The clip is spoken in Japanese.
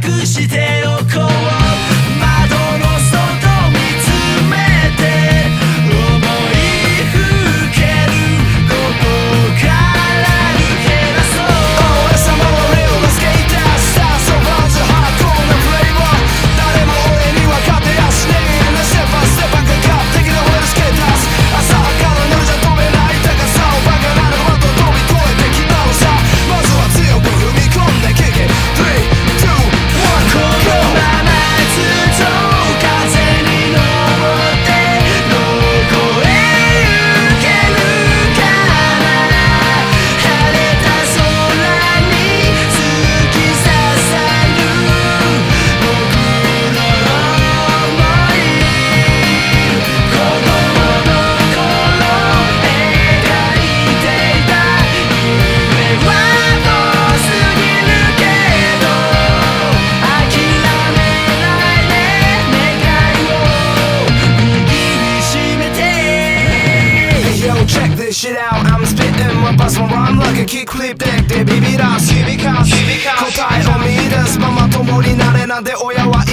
くしておこう。窓の外見つめて思いふける、ここから抜け出そう。俺様はレオのスケータースター、そうバズハードコーなフレーバー。誰も俺には勝てやしねえ。ステップバイステップバックカップ敵のフェルスケーターズ。浅はかなノリじゃ飛べない高さをバカなる的を飛び越えてきたのさ。まずは強く踏み込んでキック 3、2、1 このままずっと風に乗ってどこへ行けるかな。晴れた空に突き刺さる僕の想い。子供の頃描いていた夢は遠すぎるけど諦めないで願いを握りしめて。 Hey yo, check this shit out. I'm spitting my buzz, my rhyme like a kickflip deck でビビらす響かす答えを見出すママ友になれなんて親は